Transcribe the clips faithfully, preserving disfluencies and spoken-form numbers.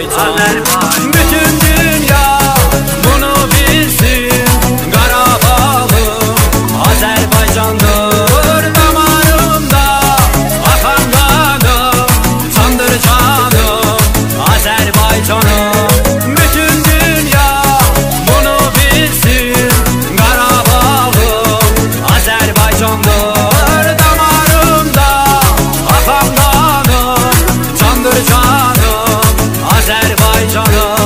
Azərbaycan. Bütün dünya bunu bilsin, Qarabağım Azərbaycandır. Damarımda axan qanım, candır canım Azərbaycanım. Bütün dünya bunu bilsin, Qarabağım Azərbaycandır. Damarımda axan qanım, candır canım Azərbaycanım.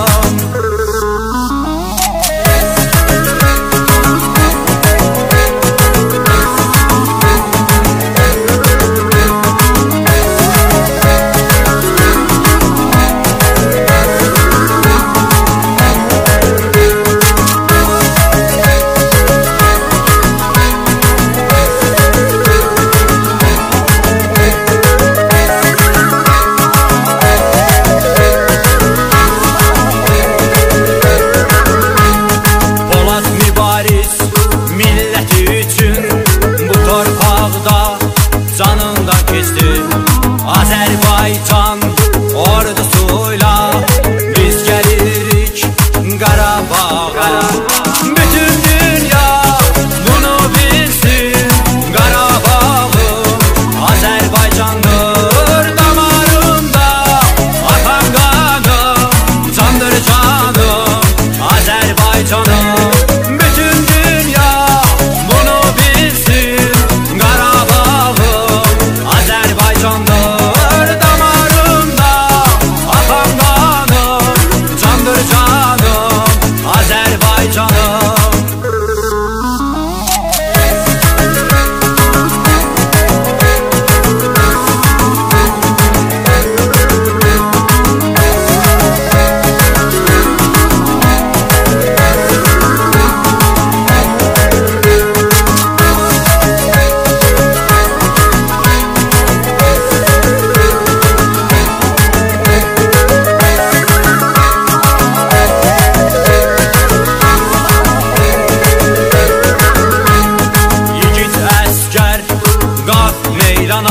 Milləti üçün bu torpaqda canından keçdi Azərbaycan ordusuyla biz gəlirik Qarabağa. Bütün dünya bunu bilsin, Qarabağım Azərbaycandır. Damarımda axan qanım, candır canım Azərbaycanım.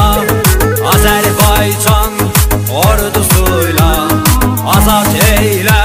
Azərbaycan ordusuyla azad eylə